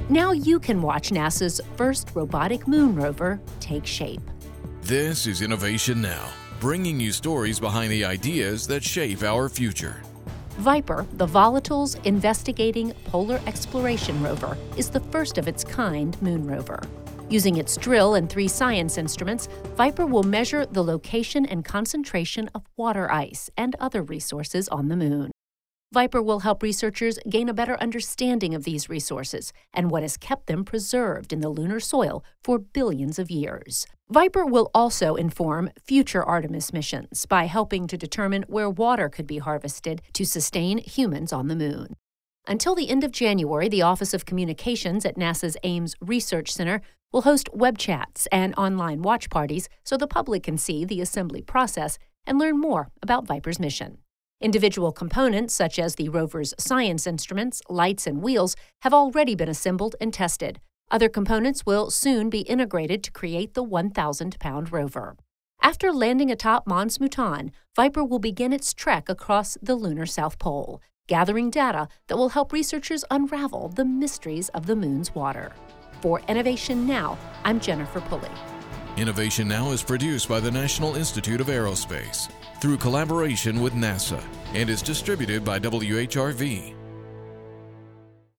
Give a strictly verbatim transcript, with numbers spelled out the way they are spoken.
Now you can watch NASA's first robotic moon rover take shape. This is Innovation Now, bringing you stories behind the ideas that shape our future. Viper, the Volatiles Investigating Polar Exploration Rover, is the first of its kind moon rover. Using its drill and three science instruments, Viper will measure the location and concentration of water ice and other resources on the moon. Viper will help researchers gain a better understanding of these resources and what has kept them preserved in the lunar soil for billions of years. Viper will also inform future Artemis missions by helping to determine where water could be harvested to sustain humans on the moon. Until the end of January, the Office of Communications at NASA's Ames Research Center will host web chats and online watch parties so the public can see the assembly process and learn more about Viper's mission. Individual components, such as the rover's science instruments, lights, and wheels, have already been assembled and tested. Other components will soon be integrated to create the one thousand pound rover. After landing atop Mons Mouton, Viper will begin its trek across the lunar South Pole, gathering data that will help researchers unravel the mysteries of the moon's water. For Innovation Now, I'm Jennifer Pulley. Innovation Now is produced by the National Institute of Aerospace through collaboration with NASA and is distributed by W H R V.